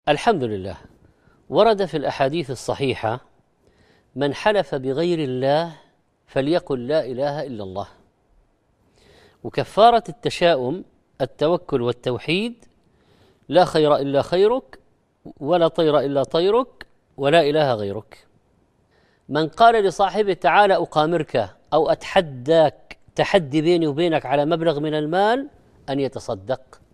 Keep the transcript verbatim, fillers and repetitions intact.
الحمد لله. ورد في الأحاديث الصحيحة: من حلف بغير الله فليقل لا إله إلا الله. وكفارة التشاؤم التوكل والتوحيد: لا خير إلا خيرك، ولا طير إلا طيرك، ولا إله غيرك. من قال لصاحبه تعالى أقامرك أو أتحداك تحدي بيني وبينك على مبلغ من المال، أن يتصدق